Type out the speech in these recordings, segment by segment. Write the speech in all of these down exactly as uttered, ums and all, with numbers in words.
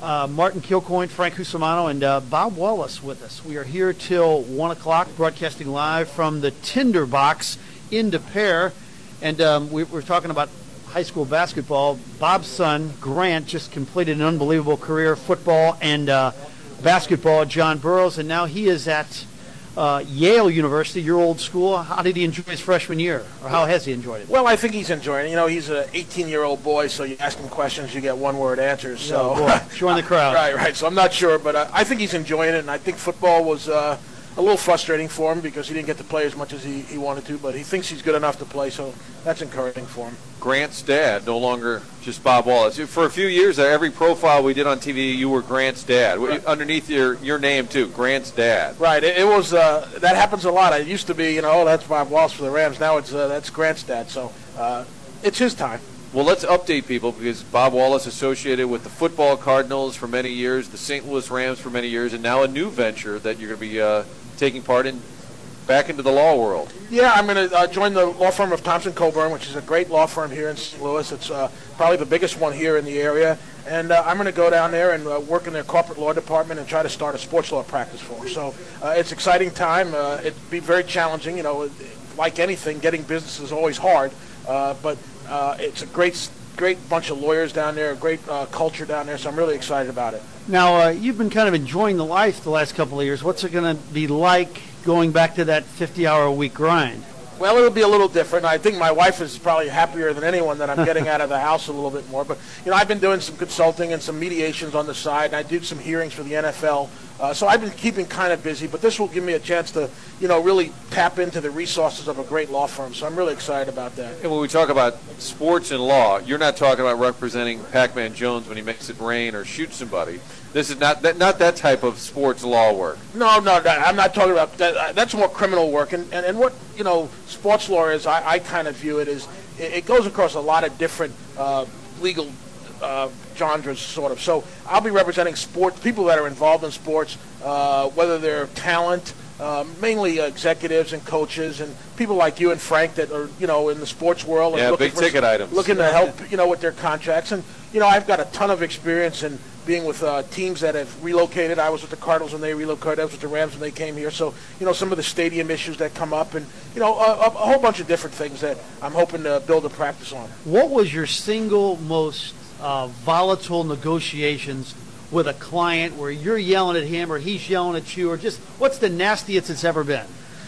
Uh, Martin Kilcoyne, Frank Cusimano, and uh, Bob Wallace with us. We are here till one o'clock, broadcasting live from the Tinderbox in Des Peres. And um, we, we're talking about high school basketball. Bob's son, Grant, just completed an unbelievable career, football and uh, basketball at John Burroughs, and now he is at uh, Yale University, your old school. How did he enjoy his freshman year, or how has he enjoyed it? Well, I think he's enjoying it. You know, he's an eighteen-year-old boy, so you ask him questions, you get one-word answers. So, oh, boy. Join the crowd. Right, right. So I'm not sure, but uh, I think he's enjoying it, and I think football was uh, a little frustrating for him because he didn't get to play as much as he, he wanted to, but he thinks he's good enough to play, so that's encouraging for him. Grant's dad, no longer just Bob Wallace. For a few years, every profile we did on T V, you were Grant's dad. Right. Underneath your, your name, too, Grant's dad. Right. It, it was, uh, that happens a lot. It used to be, you know, oh, that's Bob Wallace for the Rams. Now it's uh, that's Grant's dad. So uh, it's his time. Well, let's update people because Bob Wallace associated with the football Cardinals for many years, the Saint Louis Rams for many years, and now a new venture that you're going to be uh, taking part in. Back into the law world. Yeah, I'm going to uh, join the law firm of Thompson Coburn, which is a great law firm here in Saint Louis. It's uh, probably the biggest one here in the area. And uh, I'm going to go down there and uh, work in their corporate law department and try to start a sports law practice for them. So uh, it's an exciting time. Uh, it'd be very challenging. You know, like anything, getting business is always hard. Uh, but uh, it's a great, great bunch of lawyers down there, a great uh, culture down there. So I'm really excited about it. Now, uh, you've been kind of enjoying the life the last couple of years. What's it going to be like going back to that fifty-hour-a-week grind? Well, it'll be a little different. I think my wife is probably happier than anyone that I'm getting out of the house a little bit more. But, you know, I've been doing some consulting and some mediations on the side, and I did some hearings for the N F L. Uh, so I've been keeping kind of busy, but this will give me a chance to, you know, really tap into the resources of a great law firm. So I'm really excited about that. And when we talk about sports and law, you're not talking about representing Pac-Man Jones when he makes it rain or shoots somebody. This is not that not that type of sports law work. No, no, no I'm not talking about that. That's more criminal work. And, and, and what, you know, sports law is, I, I kind of view it as, it, it goes across a lot of different uh, legal uh, genres, sort of. So I'll be representing sports, people that are involved in sports, uh, whether they're talent, uh, mainly executives and coaches and people like you and Frank that are, you know, in the sports world. And yeah, looking big for, ticket items. Looking to help, you know, with their contracts. And, you know, I've got a ton of experience in being with uh, teams that have relocated. I was with the Cardinals when they relocated. I was with the Rams when they came here. So, you know, some of the stadium issues that come up and, you know, a, a whole bunch of different things that I'm hoping to build a practice on. What was your single most uh, volatile negotiations with a client where you're yelling at him or he's yelling at you, or just what's the nastiest it's ever been?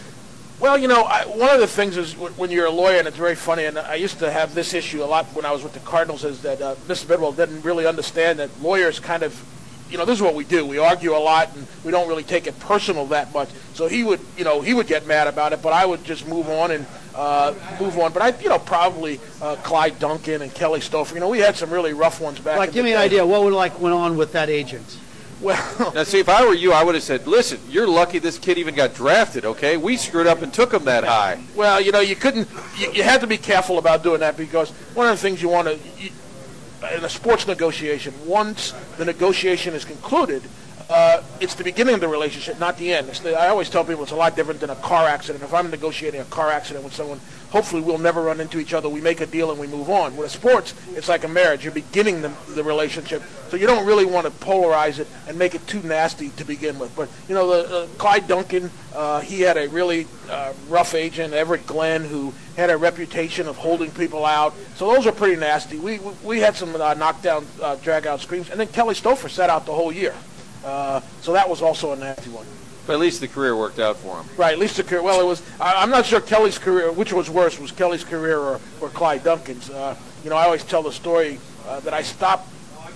Well, you know, I, one of the things is when you're a lawyer, and it's very funny, and I used to have this issue a lot when I was with the Cardinals, is that uh, Mister Bidwell didn't really understand that lawyers kind of, you know, this is what we do. We argue a lot, and we don't really take it personal that much. So he would, you know, he would get mad about it, but I would just move on and uh, move on. But I, you know, probably uh, Clyde Duncan and Kelly Stouffer. You know, we had some really rough ones back. Like, in give the me an day. idea. What would like went on with that agent? Well, now, see, if I were you, I would have said, listen, you're lucky this kid even got drafted, okay? We screwed up and took him that high. Well, you know, you couldn't, you, you had to be careful about doing that because one of the things you want to, you, in a sports negotiation, once the negotiation is concluded, uh, it's the beginning of the relationship, not the end. It's the, I always tell people it's a lot different than a car accident. If I'm negotiating a car accident with someone, hopefully we'll never run into each other. We make a deal and we move on. With sports, it's like a marriage. You're beginning the, the relationship, so you don't really want to polarize it and make it too nasty to begin with. But, you know, the, uh, Clyde Duncan, uh, he had a really uh, rough agent, Everett Glenn, who had a reputation of holding people out. So those are pretty nasty. We we, we had some uh, knockdown, uh, drag-out screams. And then Kelly Stouffer sat out the whole year. Uh, so that was also a nasty one. But at least the career worked out for him. Right, at least the career. Well, it was. I, I'm not sure Kelly's career, which was worse, was Kelly's career or, or Clyde Duncan's. Uh, you know, I always tell the story uh, that I stopped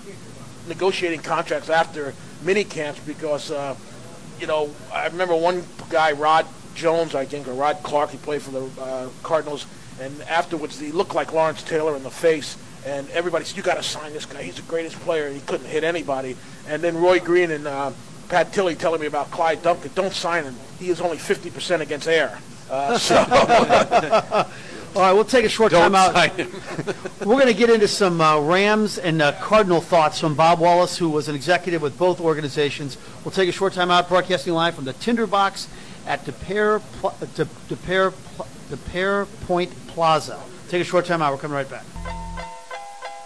negotiating contracts after mini camps because, uh, you know, I remember one guy, Rod Jones, I think, or Rod Clark, he played for the uh, Cardinals, and afterwards he looked like Lawrence Taylor in the face. And everybody said, you got to sign this guy. He's the greatest player. He couldn't hit anybody. And then Roy Green and uh, Pat Tilley telling me about Clyde Duncan. Don't sign him. He is only fifty percent against air. Uh, so. All right, we'll take a short Don't time out. sign him. We're going to get into some uh, Rams and uh, Cardinal thoughts from Bob Wallace, who was an executive with both organizations. We'll take a short time out, broadcasting live from the Tinderbox at Des Peres, Pl- Des, Des Peres, Pl- Des Peres Point Plaza. Take a short time out. We're coming right back.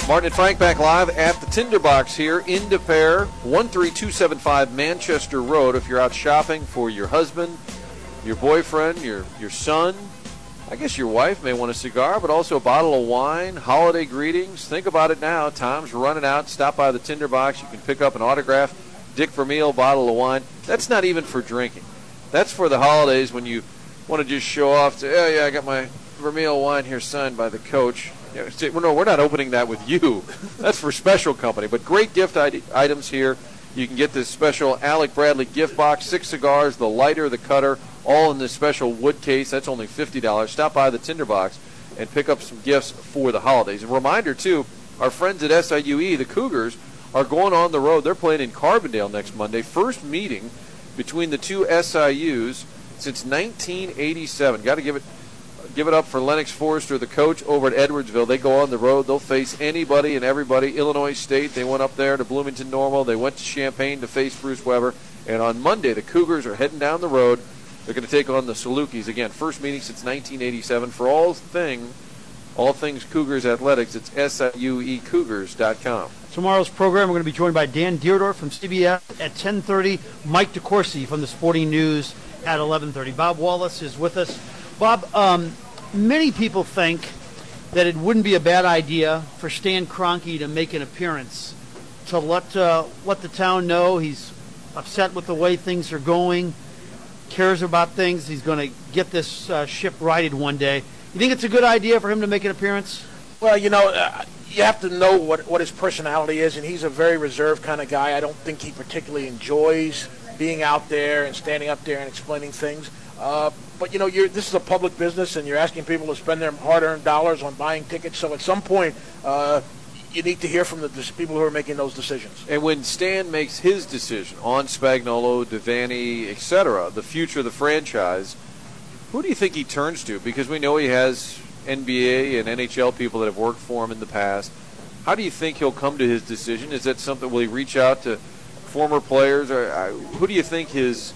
Martin and Frank back live at the Tinderbox here in De Pere, one three two seven five Manchester Road. If you're out shopping for your husband, your boyfriend, your, your son, I guess your wife may want a cigar, but also a bottle of wine, holiday greetings. Think about it now. Time's running out. Stop by the Tinderbox. You can pick up an autographed Dick Vermeil bottle of wine. That's not even for drinking. That's for the holidays when you want to just show off. To, oh, yeah, I got my Vermeil wine here signed by the coach. Yeah, no, we're not opening that with you. That's for special company. But great gift I- items here. You can get this special Alec Bradley gift box, six cigars, the lighter, the cutter, all in this special wood case. That's only fifty dollars. Stop by the Tinderbox and pick up some gifts for the holidays. A reminder, too, our friends at S I U E, the Cougars, are going on the road. They're playing in Carbondale next Monday. First meeting between the two S I Us since nineteen eighty-seven. Got to give it give it up for Lennox Forrester, the coach over at Edwardsville. They go on the road. They'll face anybody and everybody. Illinois State, they went up there to Bloomington Normal. They went to Champaign to face Bruce Weber. And on Monday, the Cougars are heading down the road. They're going to take on the Salukis. Again, first meeting since nineteen eighty-seven. For all thing, all things Cougars athletics, it's S I U E Cougars dot com. Tomorrow's program, we're going to be joined by Dan Deardorff from C B S at ten thirty. Mike DeCourcy from the Sporting News at eleven thirty. Bob Wallace is with us. Bob, um, many people think that it wouldn't be a bad idea for Stan Kroenke to make an appearance, to let uh, let the town know he's upset with the way things are going, cares about things. He's going to get this uh, ship righted one day. You think it's a good idea for him to make an appearance? Well, you know, uh, you have to know what, what his personality is, and he's a very reserved kind of guy. I don't think he particularly enjoys being out there and standing up there and explaining things. Uh, but, you know, you're, this is a public business, and you're asking people to spend their hard-earned dollars on buying tickets. So at some point, uh, you need to hear from the people who are making those decisions. And when Stan makes his decision on Spagnuolo, Devaney, et cetera, the future of the franchise, who do you think he turns to? Because we know he has N B A and N H L people that have worked for him in the past. How do you think he'll come to his decision? Is that something, will he reach out to former players? Or uh, who do you think his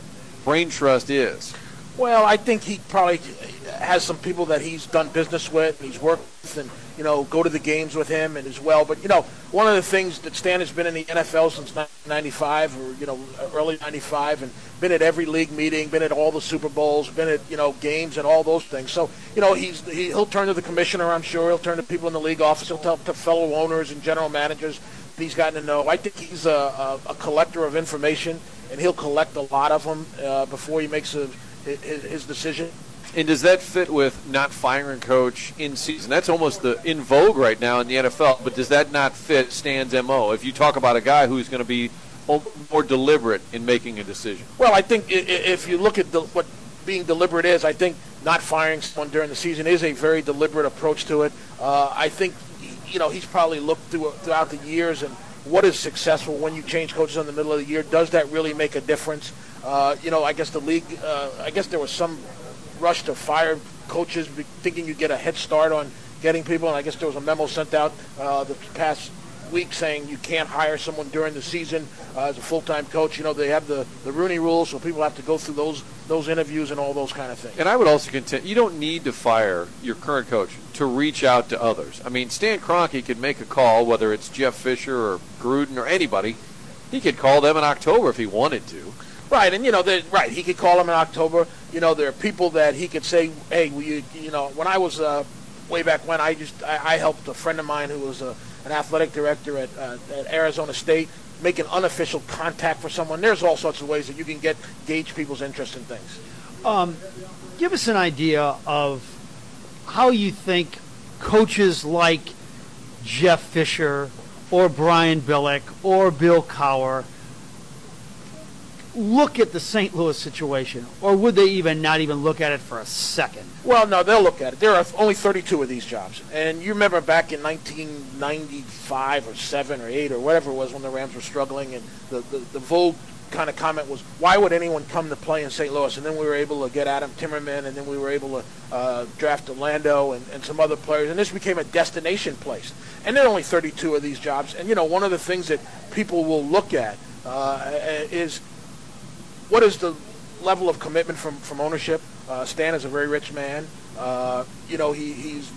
brain trust is? Well, I think he probably has some people that he's done business with, and he's worked with, and, you know, go to the games with him and as well. But, you know, one of the things that Stan has been in the N F L since nineteen ninety-five, or, you know, early ninety-five, and been at every league meeting, been at all the Super Bowls, been at, you know, games and all those things. So, you know, he's he, he'll turn to the commissioner, I'm sure. He'll turn to people in the league office. He'll tell to fellow owners and general managers that he's gotten to know. I think he's a, a, a collector of information, and he'll collect a lot of them uh, before he makes a His, his decision. And does that fit with not firing coach in season? That's almost the in vogue right now in the N F L, but does that not fit Stan's M O? If you talk about a guy who's going to be more deliberate in making a decision. Well, I think if you look at the, what being deliberate is, I think not firing someone during the season is a very deliberate approach to it. Uh, I think, you know, he's probably looked through, throughout the years and what is successful when you change coaches in the middle of the year. Does that really make a difference? Uh, you know, I guess the league, uh, I guess there was some rush to fire coaches thinking you'd get a head start on getting people, and I guess there was a memo sent out uh, the past week saying you can't hire someone during the season uh, as a full-time coach. You know, they have the, the Rooney Rule, so people have to go through those those interviews and all those kind of things. And I would also contend, you don't need to fire your current coach to reach out to others. I mean, Stan Kroenke could make a call, whether it's Jeff Fisher or Gruden or anybody. He could call them in October if he wanted to. Right, and, you know, right, he could call them in October. You know, there are people that he could say, hey, will you, you know, when I was uh, way back when, I just I, I helped a friend of mine who was a, an athletic director at, uh, at Arizona State make an unofficial contact for someone. There's all sorts of ways that you can get gauge people's interest in things. Um, give us an idea of how you think coaches like Jeff Fisher or Brian Billick or Bill Cowher look at the Saint Louis situation, or would they even not even look at it for a second? Well, no, they'll look at it. There are only thirty-two of these jobs, and you remember back in nineteen ninety-five or seven or eight or whatever it was when the Rams were struggling, and the the, the Vogue kind of comment was, why would anyone come to play in Saint Louis? And then we were able to get Adam Timmerman, and then we were able to uh, draft Orlando and, and some other players, and this became a destination place. And there are only thirty-two of these jobs, and, you know, one of the things that people will look at uh, is what is the level of commitment from, from ownership? Uh, Stan is a very rich man. Uh, you know, he, he's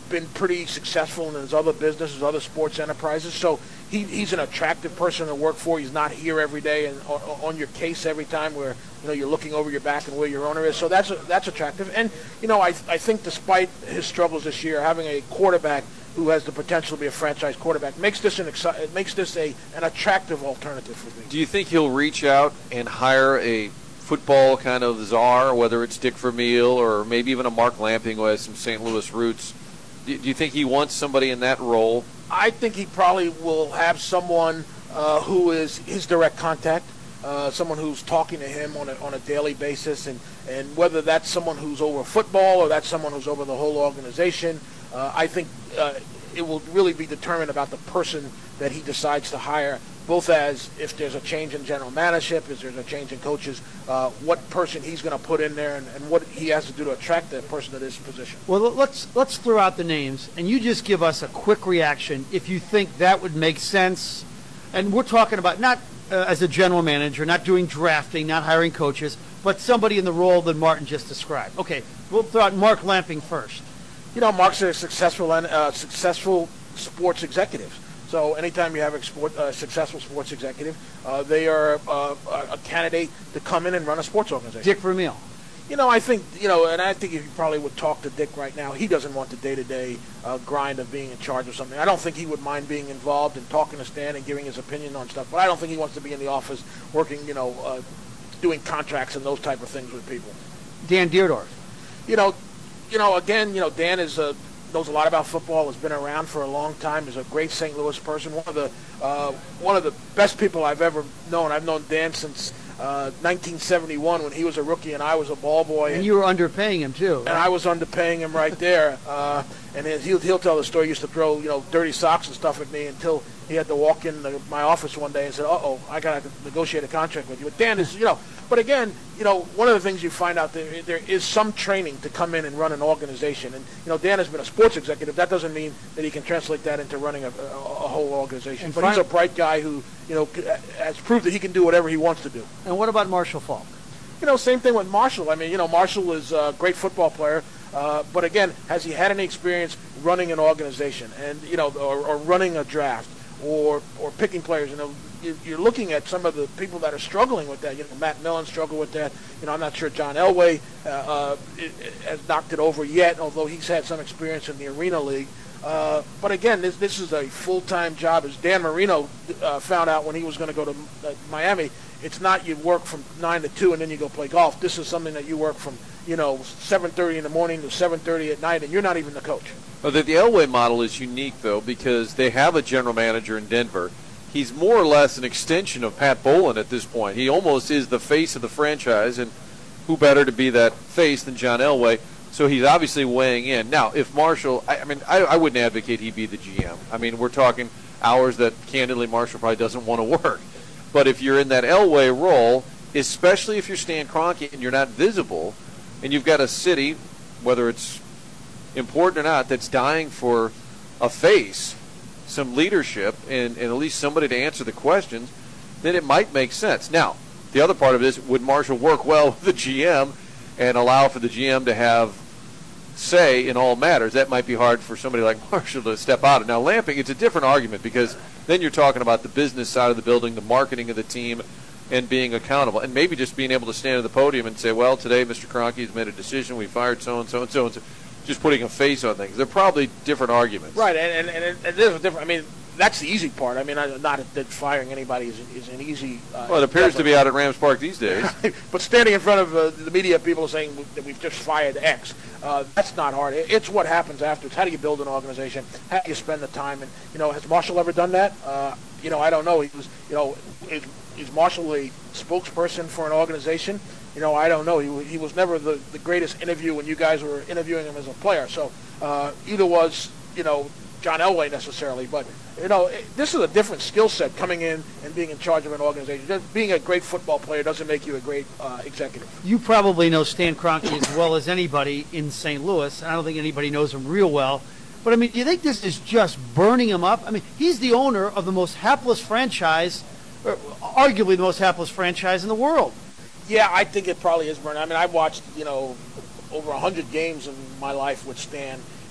been pretty successful in his other businesses, other sports enterprises. So he, he's an attractive person to work for. He's not here every day and on, on your case every time where you know you're looking over your back and where your owner is. So that's that's attractive. And you know I I think despite his struggles this year, having a quarterback who has the potential to be a franchise quarterback makes this an exci- it makes this a an attractive alternative for me. Do you think he'll reach out and hire a football kind of czar, whether it's Dick Vermeil or maybe even a Mark Lamping who has some Saint Louis roots? Do you think he wants somebody in that role? I think he probably will have someone uh, who is his direct contact, uh, someone who's talking to him on a, on a daily basis, and, and whether that's someone who's over football or that's someone who's over the whole organization, uh, I think uh, it will really be determined about the person that he decides to hire, both as if there's a change in general managership, if there's a change in coaches, uh, what person he's going to put in there, and, and what he has to do to attract that person to this position. Well, let's let's throw out the names, and you just give us a quick reaction if you think that would make sense. And we're talking about not uh, as a general manager, not doing drafting, not hiring coaches, but somebody in the role that Martin just described. Okay, we'll throw out Mark Lamping first. You know, Mark's a successful uh, successful sports executive. So anytime you have a sport, uh, successful sports executive, uh, they are uh, a candidate to come in and run a sports organization. Dick Vermeil. You know, I think, you know, and I think if you probably would talk to Dick right now, he doesn't want the day-to-day uh, grind of being in charge of something. I don't think he would mind being involved and talking to Stan and giving his opinion on stuff, but I don't think he wants to be in the office working, you know, uh, doing contracts and those type of things with people. Dan Dierdorf. You know, you know, again, you know, Dan is a... knows a lot about football, has been around for a long time, is a great Saint Louis person, one of the uh, one of the best people I've ever known. I've known Dan since uh, nineteen seventy-one when he was a rookie and I was a ball boy. And, and you were underpaying him, too. And I was underpaying him right there. Uh, and he'll, he'll tell the story. He used to throw, you know, dirty socks and stuff at me until he had to walk in the, my office one day and said, uh-oh, I got to negotiate a contract with you. But Dan is, you know, but again, you know, one of the things you find out there, there is some training to come in and run an organization. And, you know, Dan has been a sports executive. That doesn't mean that he can translate that into running a, a, a whole organization. And but fin- he's a bright guy who, you know, has proved that he can do whatever he wants to do. And what about Marshall Falk? You know, same thing with Marshall. I mean, you know, Marshall is a great football player. Uh, but again, has he had any experience running an organization and, you know, or, or running a draft or or picking players? You know, you're looking at some of the people that are struggling with that. You know, Matt Millen struggled with that. You know, I'm not sure John Elway uh, uh, has knocked it over yet, although he's had some experience in the Arena League. Uh, but again, this this is a full-time job. As Dan Marino uh, found out when he was going to go to uh, Miami, it's not you work from nine to two and then you go play golf. This is something that you work from, you know, seven thirty in the morning to seven thirty at night, and you're not even the coach. Well, the, the Elway model is unique, though, because they have a general manager in Denver. He's more or less an extension of Pat Bowlen at this point. He almost is the face of the franchise, and who better to be that face than John Elway? So he's obviously weighing in. Now, if Marshall, I, I mean, I, I wouldn't advocate he be the G M. I mean, we're talking hours that, candidly, Marshall probably doesn't want to work. But if you're in that Elway role, especially if you're Stan Kroenke and you're not visible, and you've got a city, whether it's important or not, that's dying for a face, some leadership, and, and at least somebody to answer the questions, then it might make sense. Now, the other part of it is, would Marshall work well with the G M and allow for the G M to have say in all matters? That might be hard for somebody like Marshall to step out of. Now, Lamping, it's a different argument because then you're talking about the business side of the building, the marketing of the team, and being accountable, and maybe just being able to stand at the podium and say, well, today Mister Kroenke has made a decision, we fired so-and-so and so-and-so, just putting a face on things. They're probably different arguments. Right, and, and, and, it, and there's a different, I mean, that's the easy part. I mean, I, not that firing anybody is, is an easy... Uh, well, it appears to be out at Rams Park these days. But standing in front of uh, the media, people saying that we've just fired X, uh, that's not hard. It's what happens afterwards. How do you build an organization? How do you spend the time? And, you know, has Marshall ever done that? Uh, you know, I don't know. He was, you know, is, is Marshall a spokesperson for an organization? You know, I don't know. He, he was never the, the greatest interview when you guys were interviewing him as a player. So uh, either was, you know, John Elway necessarily, but you know, it, this is a different skill set coming in and being in charge of an organization. Just being a great football player doesn't make you a great uh, executive. You probably know Stan Kroenke as well as anybody in Saint Louis. I don't think anybody knows him real well. But, I mean, do you think this is just burning him up? I mean, he's the owner of the most hapless franchise, or arguably the most hapless franchise in the world. Yeah, I think it probably is burning. I mean, I've watched, you know, over one hundred games in my life with Stan.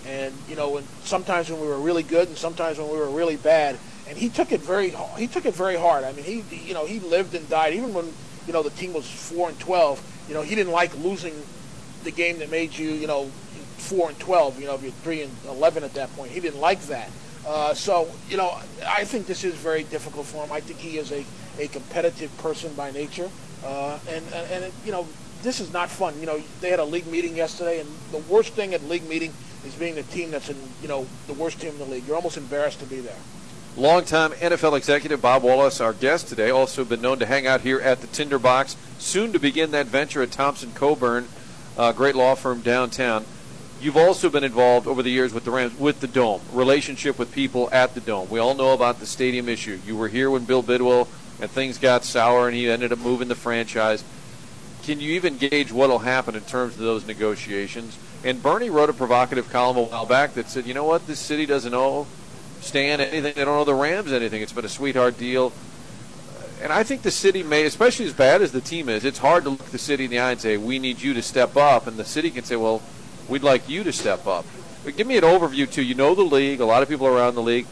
and you know, when, sometimes when we were really good and sometimes when we were really bad. And he took it very he took it very hard. I mean, he you know he lived and died even when you know the team was four and twelve. You know, he didn't like losing the game that made you you know four and twelve. You know, if you're three and eleven at that point, he didn't like that. Uh, so you know, I think this is very difficult for him. I think he is a, a competitive person by nature, uh, and and, and it, you know this is not fun. You know, they had a league meeting yesterday, and the worst thing at league meeting is being the team that's in you know the worst team in the league. You're almost embarrassed to be there. Longtime N F L executive Bob Wallace, our guest today, also been known to hang out here at the Tinderbox, soon to begin that venture at Thompson Coburn, a great law firm downtown. You've also been involved over the years with the Rams, with the Dome, relationship with people at the Dome. We all know about the stadium issue. You were here when Bill Bidwell and things got sour and he ended up moving the franchise. Can you even gauge what will happen in terms of those negotiations? And Bernie wrote a provocative column a while back that said, you know what, this city doesn't owe Stan anything. They don't owe the Rams anything. It's been a sweetheart deal. And I think the city may, especially as bad as the team is, it's hard to look the city in the eye and say, we need you to step up. And the city can say, well, we'd like you to step up. But give me an overview, too. You know the league. A lot of people around the league.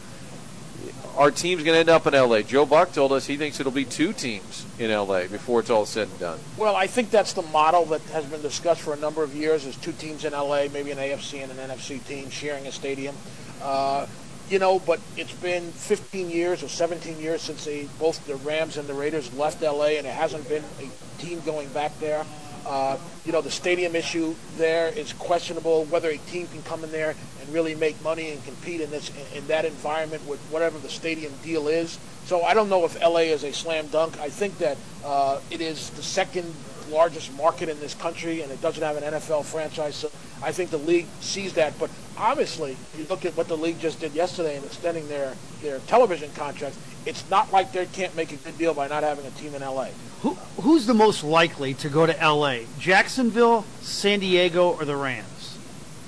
Our team's going to end up in L A. Joe Buck told us he thinks it'll be two teams in L A before it's all said and done. Well, I think that's the model that has been discussed for a number of years, is two teams in L A, maybe an A F C and an N F C team sharing a stadium. Uh, You know, but it's been fifteen years or seventeen years since they, both the Rams and the Raiders left L A, and there hasn't been a team going back there. Uh, you know, the stadium issue there is questionable, whether a team can come in there and really make money and compete in this in that environment with whatever the stadium deal is. So I don't know if L A is a slam dunk. I think that uh, it is the second largest market in this country, and it doesn't have an N F L franchise. So I think the league sees that. But obviously, you look at what the league just did yesterday in extending their, their television contracts, it's not like they can't make a good deal by not having a team in L A. Who, who's the most likely to go to L A? Jacksonville, San Diego, or the Rams?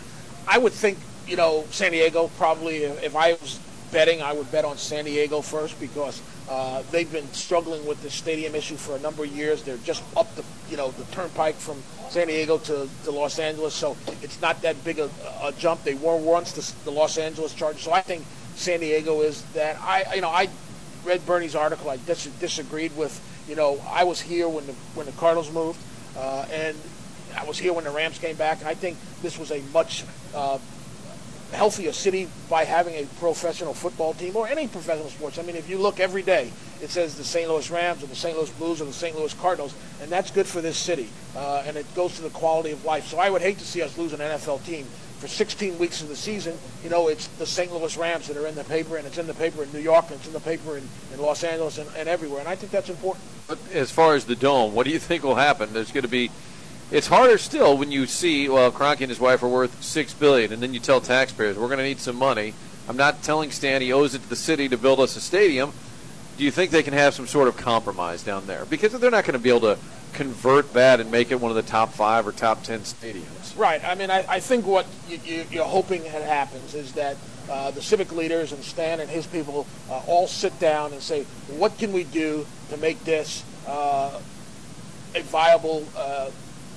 I would think, you know, San Diego probably. If I was betting, I would bet on San Diego first, because uh, they've been struggling with the stadium issue for a number of years. They're just up the, you know, the turnpike from San Diego to, to Los Angeles, so it's not that big a, a jump. They were once the, the Los Angeles Chargers, so I think San Diego is that. I, you know, I read Bernie's article. I dis- disagreed with, you know, I was here when the when the Cardinals moved, uh, and I was here when the Rams came back, and I think this was a much uh, healthier city by having a professional football team, or any professional sports. I mean, if you look every day, it says the Saint Louis Rams or the Saint Louis Blues or the Saint Louis Cardinals, and that's good for this city, uh, and it goes to the quality of life. So I would hate to see us lose an N F L team. For sixteen weeks of the season, you know, it's the Saint Louis Rams that are in the paper, and it's in the paper in New York, and it's in the paper in, in Los Angeles, and, and everywhere, and I think that's important. But as far as the Dome, what do you think will happen? There's going to be It's harder still when you see, well, Kroenke and his wife are worth six billion dollars, and then you tell taxpayers, we're going to need some money. I'm not telling Stan he owes it to the city to build us a stadium. Do you think they can have some sort of compromise down there? Because they're not going to be able to convert that and make it one of the top five or top ten stadiums. Right. I mean, I, I think what you, you, you're hoping that happens is that uh, the civic leaders and Stan and his people uh, all sit down and say, what can we do to make this uh, a viable uh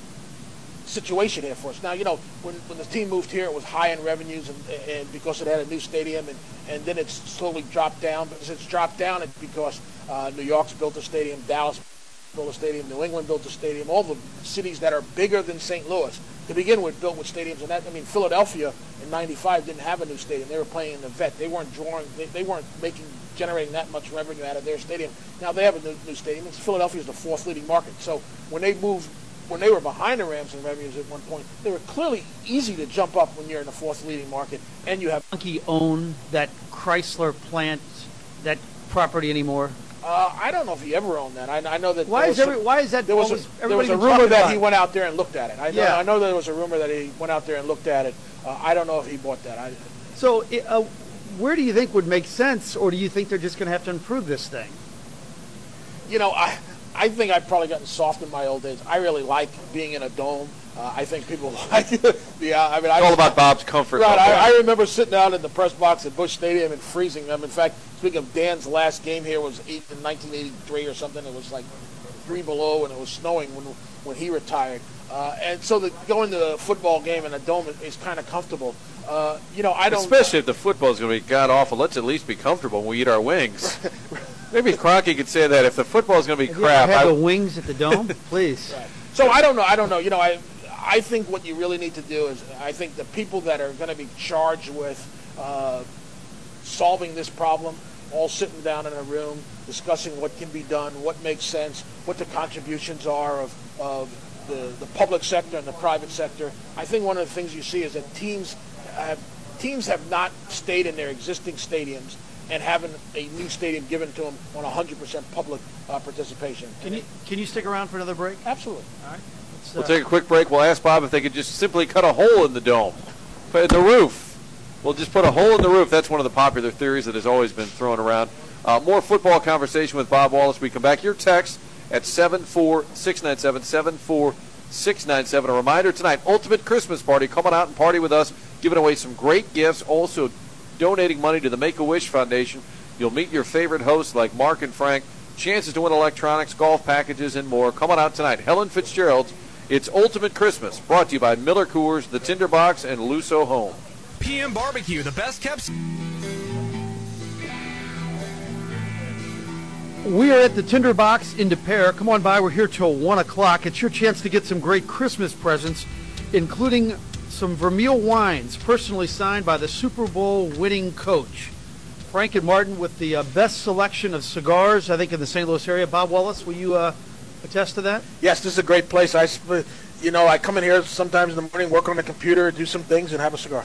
situation here for us. Now, you know, when, when the team moved here, it was high in revenues, and, and because it had a new stadium, and, and then it's slowly dropped down. But as it's dropped down, it's because uh, New York's built a stadium, Dallas built a stadium, New England built a stadium, all the cities that are bigger than Saint Louis, to begin with, built with stadiums. And that, I mean, Philadelphia in ninety-five didn't have a new stadium. They were playing in the Vet. They weren't drawing, they, they weren't making, generating that much revenue out of their stadium. Now they have a new, new stadium. It's Philadelphia is the fourth leading market. So when they moved, when they were behind the Rams in revenues at one point, they were clearly easy to jump up when you're in the fourth leading market, and you have. Kroenke own that Chrysler plant, that property anymore? Uh, I don't know if he ever owned that. I, I know that. Why is some, every, Why is that? There was always, a, there was a been rumor that about he it? went out there and looked at it. I, yeah. know, I know there was a rumor that he went out there and looked at it. Uh, I don't know if he bought that. I, so, uh, where do you think would make sense, or do you think they're just going to have to improve this thing? You know, I I think I've probably gotten soft in my old days. I really like being in a dome. Uh, I think people like it. Yeah, I mean, it's I, all about Bob's comfort. Right, I, I remember sitting out in the press box at Busch Stadium and freezing them. In fact, speaking of Dan's last game here was eight, in nineteen eighty-three or something. It was like three below, and it was snowing when when he retired. Uh, and so the, going to a football game in a dome is, is kind of comfortable. Uh, you know, I don't. Especially if the football is going to be god awful. Let's at least be comfortable when we eat our wings. Maybe Kroenke could say that if the football is going to be Have crap. You ever had I, the wings at the Dome, please. Right. So I don't know. I don't know. You know, I I think what you really need to do is I think the people that are going to be charged with uh, solving this problem, all sitting down in a room, discussing what can be done, what makes sense, what the contributions are of, of the, the public sector and the private sector. I think one of the things you see is that teams have, teams have not stayed in their existing stadiums and having a new stadium given to them on one hundred percent public uh, participation. Can you can you stick around for another break? Absolutely. All right. Let's, we'll uh, take a quick break. We'll ask Bob if they could just simply cut a hole in the dome, put in the roof. We'll just put a hole in the roof. That's one of the popular theories that has always been thrown around. Uh, more football conversation with Bob Wallace. We come back. Your text at seven four six nine seven, seven four six nine seven. A reminder tonight, Ultimate Christmas Party. Come on out and party with us, giving away some great gifts, also donating money to the Make-A-Wish Foundation. You'll meet your favorite hosts like Mark and Frank, chances to win electronics, golf packages, and more. Come on out tonight. Helen Fitzgerald's It's Ultimate Christmas, brought to you by Miller Coors, The Tinderbox, and Luso Home. P M Barbecue, the best kept. We are at the Tinderbox in De Pere. Come on by. We're here till one o'clock. It's your chance to get some great Christmas presents, including some Vermeil wines, personally signed by the Super Bowl winning coach. Frank and Martin with the uh, best selection of cigars, I think, in the Saint Louis area. Bob Wallace, will you uh, attest to that? Yes, this is a great place. I, sp- you know, I come in here sometimes in the morning, work on the computer, do some things, and have a cigar.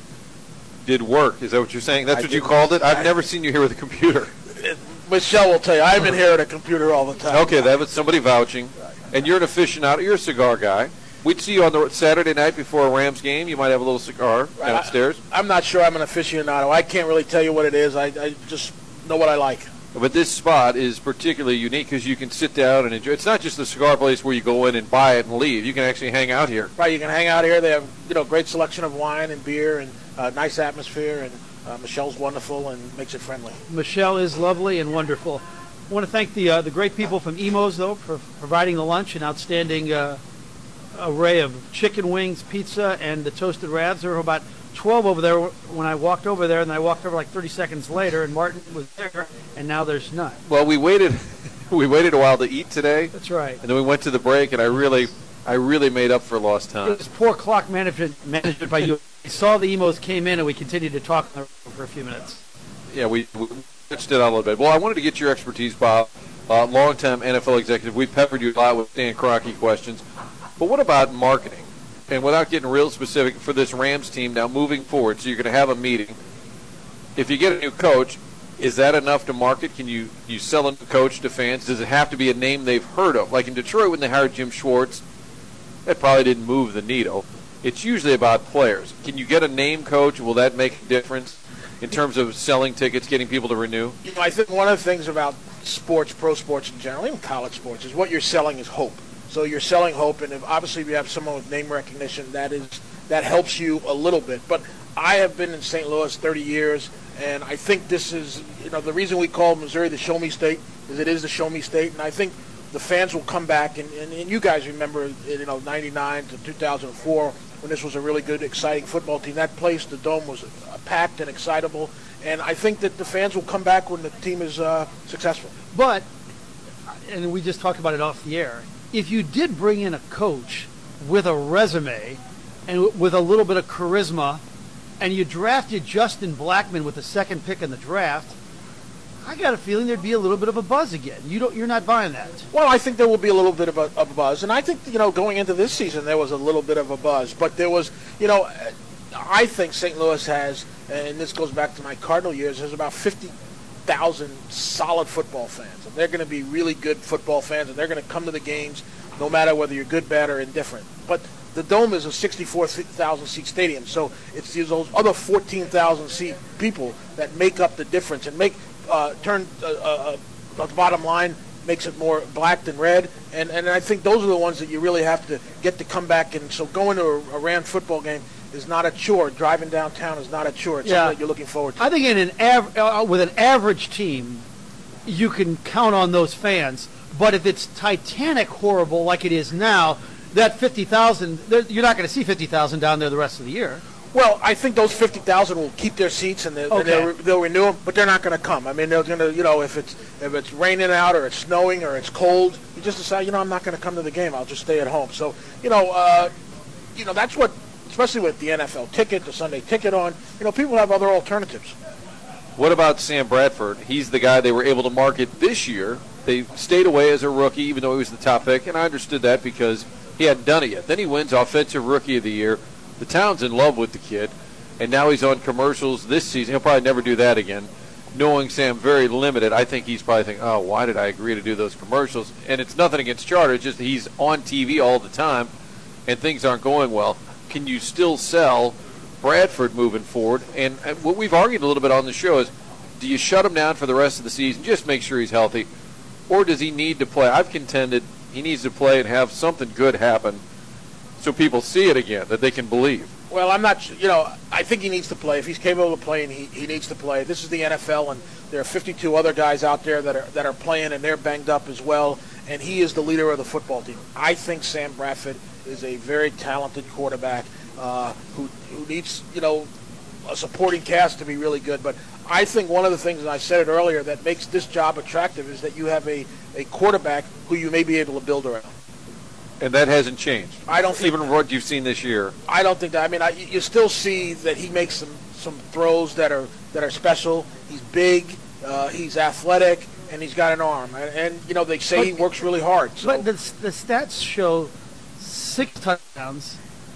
Did work. Is that what you're saying? That's I what you did. called it? I've I- never seen you here with a computer. Michelle will tell you, I'm in here at a computer all the time. Okay, that was somebody vouching. And you're an aficionado. You're a cigar guy. We'd see you on the Saturday night before a Rams game. You might have a little cigar Right, downstairs. I, I'm not sure I'm an aficionado. I can't really tell you what it is. I, I just know what I like. But this spot is particularly unique because you can sit down and enjoy. It's not just a cigar place where you go in and buy it and leave. You can actually hang out here. Right, you can hang out here. They have, you know, great selection of wine and beer and uh, nice atmosphere. And uh, Michelle's wonderful and makes it friendly. Michelle is lovely and wonderful. I want to thank the uh, the great people from Imo's, though, for providing the lunch, an outstanding uh, array of chicken wings, pizza, and the toasted ravs. There were about twelve over there when I walked over there, and then I walked over like thirty seconds later, and Martin was there, and now there's none. Well, we waited we waited a while to eat today. That's right. And then we went to the break, and I really I really made up for lost It time. was poor clock management management by you. We saw the Emos came in, and we continued to talk for a few minutes. Yeah, we, we switched it out a little bit. Well, I wanted to get your expertise, Bob. Uh, long-time N F L executive. We peppered you a lot with Stan Kroenke questions. But what about marketing? And without getting real specific for this Rams team now moving forward, so you're going to have a meeting. If you get a new coach, is that enough to market? Can you, you sell a new coach to fans? Does it have to be a name they've heard of? Like in Detroit when they hired Jim Schwartz, that probably didn't move the needle. It's usually about players. Can you get a name coach? Will that make a difference in terms of selling tickets, getting people to renew? You know, I think one of the things about sports, pro sports in general, even college sports, is what you're selling is hope. So you're selling hope, and if obviously if you have someone with name recognition, that is that helps you a little bit. But I have been in Saint Louis thirty years, and I think this is, you know, the reason we call Missouri the Show Me State is it is the Show Me State, and I think the fans will come back, and, and, and you guys remember, you know, ninety-nine to two thousand four when this was a really good, exciting football team. That place, the Dome, was packed and excitable, and I think that the fans will come back when the team is uh, successful. But, and we just talked about it off the air, if you did bring in a coach with a resume and with a little bit of charisma, and you drafted Justin Blackman with the second pick in the draft, I got a feeling there'd be a little bit of a buzz again. You don't, you're not buying that. Well, I think there will be a little bit of a, of a buzz, and I think, you know, going into this season there was a little bit of a buzz, but there was, you know, I think Saint Louis has, and this goes back to my Cardinal years, there's about fifty thousand solid football fans, and they're going to be really good football fans, and they're going to come to the games no matter whether you're good, bad, or indifferent. But the Dome is a sixty-four thousand seat stadium, so it's these those other fourteen thousand seat people that make up the difference and make uh, turn uh, uh, the bottom line makes it more black than red, and and I think those are the ones that you really have to get to come back. And so going to a, a Rams football game is not a chore. Driving downtown is not a chore. It's Yeah. something that you're looking forward to. I think in an av- uh, with an average team, you can count on those fans. But if it's Titanic horrible like it is now, that fifty thousand, you're not going to see fifty thousand down there the rest of the year. Well, I think those fifty thousand will keep their seats and, they'll, Okay. and they'll, they'll renew them, but they're not going to come. I mean, they're going to, you know, if it's if it's raining out or it's snowing or it's cold, you just decide, you know, I'm not going to come to the game. I'll just stay at home. So, you know, uh, you know, that's what, especially with the N F L ticket, the Sunday ticket on, you know, people have other alternatives. What about Sam Bradford? He's the guy they were able to market this year. They stayed away as a rookie, even though he was the top pick, and I understood that because he hadn't done it yet. Then he wins Offensive Rookie of the Year. The town's in love with the kid, and now he's on commercials this season. He'll probably never do that again. Knowing Sam very limited, I think he's probably thinking, oh, why did I agree to do those commercials? And it's nothing against Charter. It's just that he's on T V all the time, and things aren't going well. Can you still sell Bradford moving forward? And what we've argued a little bit on the show is, do you shut him down for the rest of the season, just make sure he's healthy, or does he need to play? I've contended he needs to play and have something good happen so people see it again, that they can believe. Well, I'm not, you know, I think he needs to play. If he's capable of playing, he, he needs to play. This is the N F L, and there are fifty-two other guys out there that are that are playing, and they're banged up as well, and he is the leader of the football team. I think Sam Bradford is a very talented quarterback uh, who, who needs, you know, a supporting cast to be really good. But I think one of the things, and I said it earlier, that makes this job attractive is that you have a, a quarterback who you may be able to build around. And that hasn't changed. I don't think, even what you've seen this year. I don't think that. I mean, I, you still see that he makes some, some throws that are that are special. He's big, uh, he's athletic, and he's got an arm. And, and you know, they say But- he works really hard. So. But the, the stats show six touchdowns,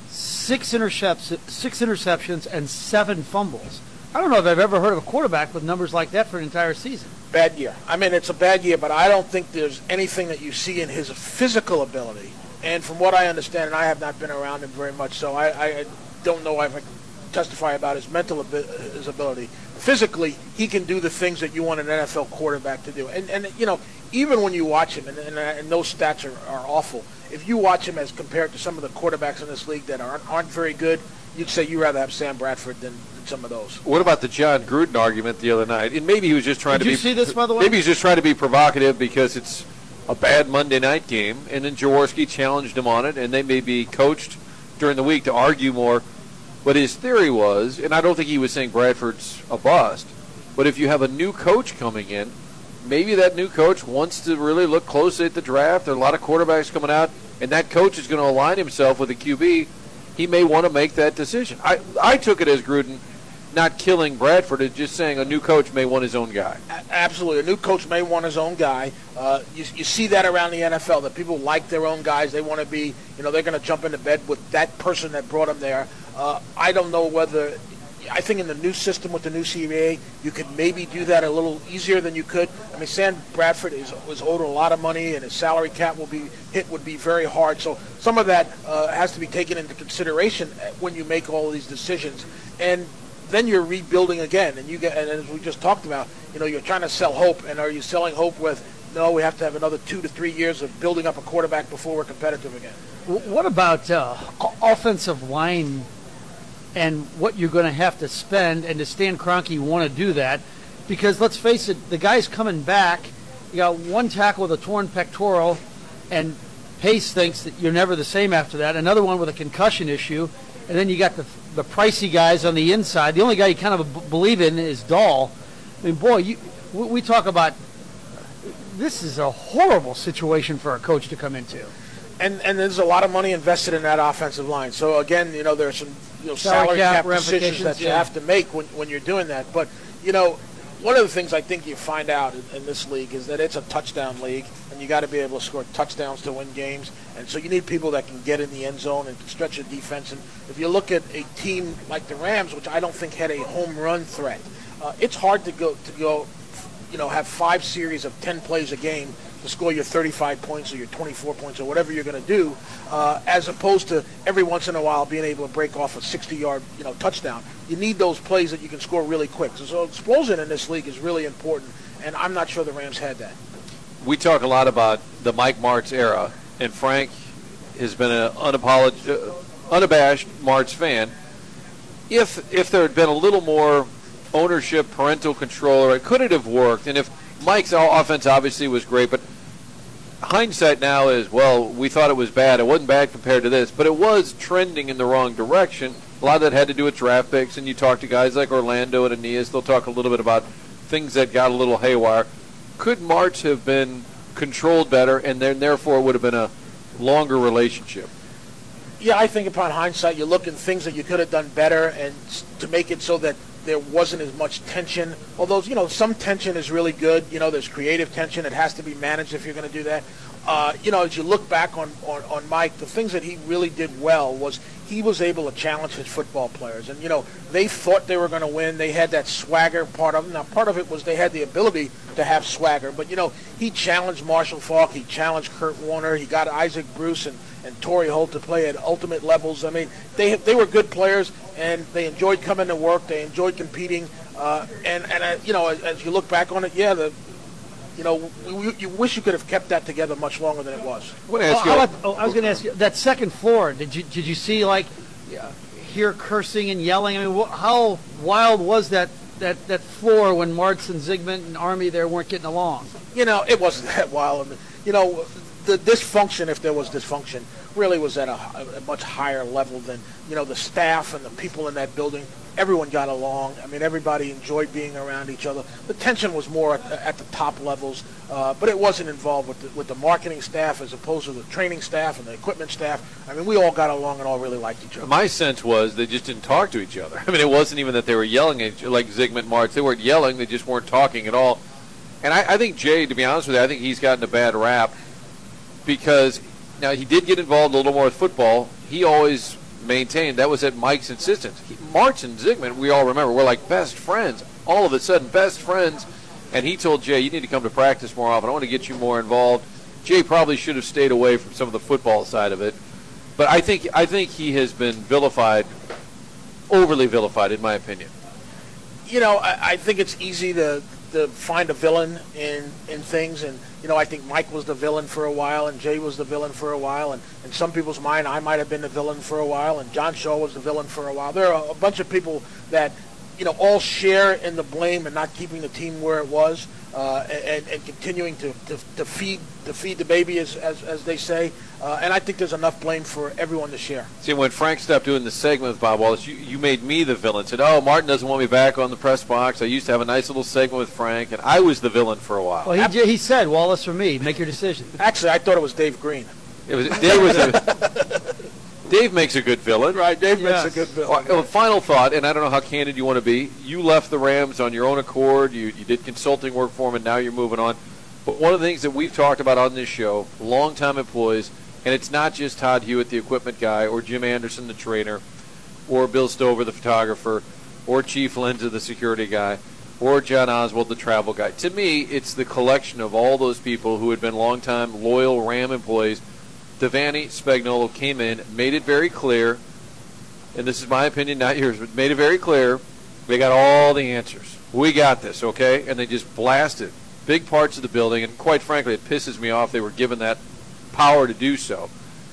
six interceptions, six interceptions, and seven fumbles. I don't know if I've ever heard of a quarterback with numbers like that for an entire season. Bad year. I mean, it's a bad year, but I don't think there's anything that you see in his physical ability. And from what I understand, and I have not been around him very much, so I, I don't know if I can testify about his mental abi- his ability. Physically, he can do the things that you want an N F L quarterback to do. And, and you know, even when you watch him, and, and, and those stats are, are awful, if you watch him as compared to some of the quarterbacks in this league that aren't, aren't very good, you'd say you'd rather have Sam Bradford than, than some of those. What about the John Gruden argument the other night? And maybe he was just trying Did to you be. see this, by the way? Maybe he's just trying to be provocative because it's a bad Monday night game, and then Jaworski challenged him on it, and they may be coached during the week to argue more. But his theory was, and I don't think he was saying Bradford's a bust, but if you have a new coach coming in, maybe that new coach wants to really look closely at the draft. There are a lot of quarterbacks coming out, and that coach is going to align himself with a Q B. He may want to make that decision. I, I took it as Gruden not killing Bradford, it's just saying a new coach may want his own guy. A- Absolutely. A new coach may want his own guy. Uh, you, you see that around the N F L, that people like their own guys. They want to be, you know, they're going to jump into bed with that person that brought them there. Uh, I don't know whether, I think in the new system with the new C B A, you could maybe do that a little easier than you could. I mean, Sam Bradford is was owed a lot of money, and his salary cap will be hit would be very hard. So some of that uh, has to be taken into consideration when you make all these decisions. And then you're rebuilding again, and you get, and as we just talked about, you know, you're trying to sell hope, and are you selling hope with, no, we have to have another two to three years of building up a quarterback before we're competitive again? W- What about uh, o- offensive line and what you're going to have to spend, and does Stan Kroenke want to do that? Because let's face it, the guy's coming back. You got one tackle with a torn pectoral, and Pace thinks that you're never the same after that. Another one with a concussion issue, and then you got the the pricey guys on the inside. The only guy you kind of b- believe in is Dahl. I mean, boy, you, we, we talk about this is a horrible situation for a coach to come into. And and there's a lot of money invested in that offensive line. So again, you know, there's some you know Salary salary cap cap decisions ramifications, that you yeah. have to make when when you're doing that. But you know, one of the things I think you find out in, in this league is that it's a touchdown league, and you got to be able to score touchdowns to win games. And so you need people that can get in the end zone and stretch the defense. And if you look at a team like the Rams, which I don't think had a home run threat, uh, it's hard to go to go, you know, have five series of ten plays a game to score your thirty-five points or your twenty-four points or whatever you're going to do, uh, as opposed to every once in a while being able to break off a sixty-yard, you know, touchdown. You need those plays that you can score really quick. So, so explosion in this league is really important, and I'm not sure the Rams had that. We talk a lot about the Mike Martz era, and Frank has been an unapolog- uh, unabashed Martz fan. If if there had been a little more ownership, parental control, it could it have worked? And if Mike's offense obviously was great, but hindsight now is, well, we thought it was bad. It wasn't bad compared to this, but it was trending in the wrong direction. A lot of that had to do with draft picks, and you talk to guys like Orlando and Aeneas, they'll talk a little bit about things that got a little haywire. Could March have been controlled better, and then therefore would have been a longer relationship? Yeah, I think upon hindsight, you look at things that you could have done better and s- to make it so that there wasn't as much tension. Although, you know, some tension is really good. You know, there's creative tension. It has to be managed if you're going to do that. Uh, you know, as you look back on, on, on Mike, the things that he really did well was he was able to challenge his football players. And, you know, they thought they were going to win. They had that swagger part of it. Now, part of it was they had the ability to have swagger. But, you know, he challenged Marshall Faulk. He challenged Kurt Warner. He got Isaac Bruce and, and Torrey Holt to play at ultimate levels. I mean, they they were good players, and they enjoyed coming to work. They enjoyed competing. Uh, and, and uh, you know, as, as you look back on it, yeah, the you know, you, you wish you could have kept that together much longer than it was. I want to ask Oh, you. how about- oh, I was going to ask you, that second floor, did you did you see, like, yeah, hear cursing and yelling? I mean, wh- how wild was that, that, that floor when Martz and Zygmunt and Army there weren't getting along? You know, it wasn't that wild. I mean, you know, the dysfunction, if there was dysfunction, really was at a, a much higher level than, you know, the staff and the people in that building. Everyone got along. I mean, everybody enjoyed being around each other. The tension was more at, at the top levels, uh, but it wasn't involved with the, with the marketing staff as opposed to the training staff and the equipment staff. I mean, we all got along and all really liked each other. My sense was they just didn't talk to each other. I mean, it wasn't even that they were yelling at each other, like Zygmunt Martz. They weren't yelling. They just weren't talking at all. And I, I think Jay, to be honest with you, I think he's gotten a bad rap because now he did get involved a little more with football. He always maintained that was at Mike's insistence. He, Martz and Zygmunt, we all remember, were like best friends. All of a sudden, best friends. And he told Jay, you need to come to practice more often. I want to get you more involved. Jay probably should have stayed away from some of the football side of it. But I think I think he has been vilified, overly vilified, in my opinion. You know, I, I think it's easy to to find a villain in, in things, and you know, I think Mike was the villain for a while, and Jay was the villain for a while, and in some people's mind, I might have been the villain for a while, and John Shaw was the villain for a while. There are a bunch of people that, you know, all share in the blame and not keeping the team where it was, uh, and, and continuing to, to, to feed to feed the baby, as as, as they say. Uh, and I think there's enough blame for everyone to share. See, when Frank stopped doing the segment with Bob Wallace, you, you made me the villain. Said, oh, Martin doesn't want me back on the press box. I used to have a nice little segment with Frank, and I was the villain for a while. Well, he, j- he said, Wallace for me, make your decision. Actually, I thought it was Dave Green. It was Dave was a, Dave makes a good villain. Right, Dave Yes. makes a good Well, villain. uh, final thought, and I don't know how candid you want to be. You left the Rams on your own accord. You, you did consulting work for them, and now you're moving on. But one of the things that we've talked about on this show, longtime employees, and it's not just Todd Hewitt, the equipment guy, or Jim Anderson, the trainer, or Bill Stover, the photographer, or Chief Lenza, the security guy, or John Oswald, the travel guy. To me, it's the collection of all those people who had been longtime loyal Ram employees. Devaney Spagnuolo came in, made it very clear, and this is my opinion, not yours, but made it very clear, they got all the answers. We got this, okay? And they just blasted big parts of the building, and quite frankly, it pisses me off they were given that power to do so.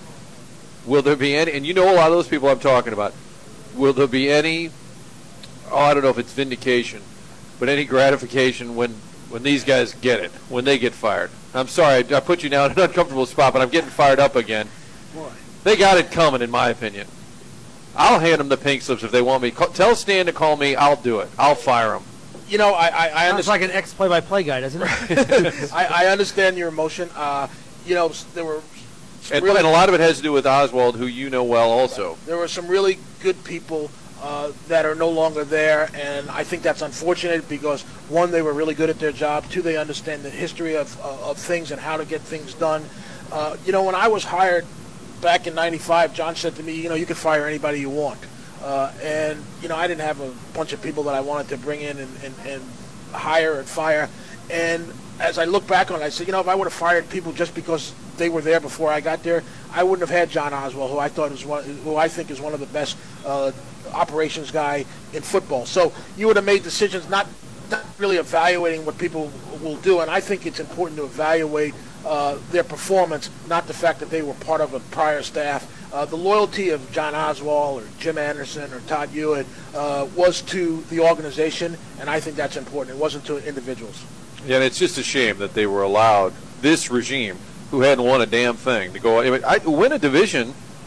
Will there be any, and you know a lot of those people I'm talking about, will there be any, oh, I don't know if it's vindication, but any gratification when, when these guys get it, when they get fired? I'm sorry, I put you now in an uncomfortable spot, but I'm getting fired up again. Boy. They got it coming, in my opinion. I'll hand them the pink slips if they want me. Call, tell Stan to call me. I'll do it. I'll fire them. You know, I I, I Sounds understand. like an ex-play-by-play guy, doesn't it? I, I understand your emotion. Uh, you know, s- there were some And, really, and a lot of it has to do with Oswald, who you know well also. there were some really good people uh, that are no longer there, and I think that's unfortunate because one, they were really good at their job. Two, they understand the history of uh, of things and how to get things done. Uh, you know, when I was hired back in ninety-five, John said to me, you know, you can fire anybody you want. Uh, and, you know, I didn't have a bunch of people that I wanted to bring in and, and, and hire and fire. And as I look back on it, I said, you know, if I would have fired people just because they were there before I got there, I wouldn't have had John Oswald, who I thought was one, who I think is one of the best uh, operations guy in football. So you would have made decisions not, not really evaluating what people will do. And I think it's important to evaluate uh, their performance, not the fact that they were part of a prior staff. Uh, the loyalty of John Oswald or Jim Anderson or Todd Hewitt uh, was to the organization, and I think that's important. It wasn't to individuals. Yeah, and it's just a shame that they were allowed, this regime, who hadn't won a damn thing, to go. I mean, I, win a division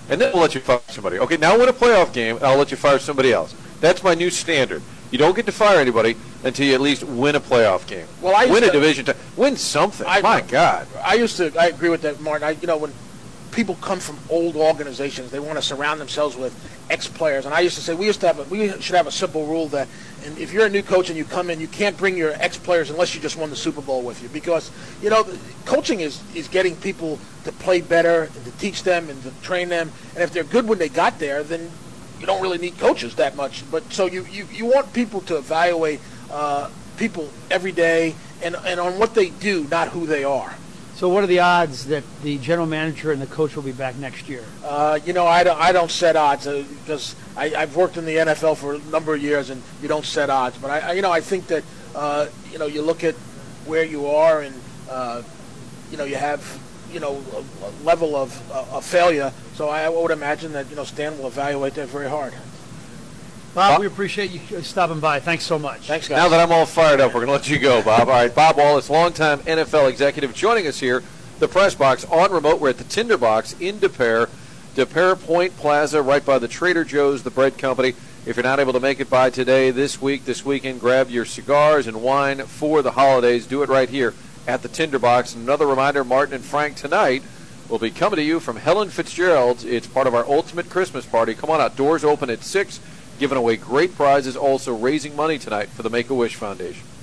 and then we'll let you fire somebody. Okay, now win a playoff game, and I'll let you fire somebody else. That's my new standard. You don't get to fire anybody until you at least win a playoff game. Well, I win a to, division, t- win something. I, My God, I used to. I agree with that, Martin. I, you know, when people come from old organizations, they want to surround themselves with ex-players. And I used to say we used to have a, we should have a simple rule that, and if you're a new coach and you come in, you can't bring your ex-players unless you just won the Super Bowl with you, because you know coaching is is getting people to play better and to teach them and to train them. And if they're good when they got there, then you don't really need coaches that much. But so you, you, you want people to evaluate uh, people every day and, and on what they do, not who they are. So what are the odds that the general manager and the coach will be back next year? Uh, you know, I don't, I don't set odds uh, because I, I've worked in the N F L for a number of years, and you don't set odds. But, I, I you know, I think that, uh, you know, you look at where you are and, uh, you know, you have, you know, a, a level of, uh, of failure. So I would imagine that, you know, Stan will evaluate that very hard. Bob, Bob? we appreciate you stopping by. Thanks so much. Thanks, guys. now that I'm all fired up, we're going to let you go, Bob. All right, Bob Wallace, longtime N F L executive, joining us here, the Press Box on remote. We're at the Tinderbox in Des Peres, Des Peres Point Plaza, right by the Trader Joe's, the bread company. If you're not able to make it by today, this week, this weekend, grab your cigars and wine for the holidays. Do it right here at the Tinderbox. Another reminder, Martin and Frank tonight will be coming to you from Helen Fitzgerald's. It's part of our Ultimate Christmas Party. Come on out. Doors open at six. Giving away great prizes, also raising money tonight for the Make-A-Wish Foundation.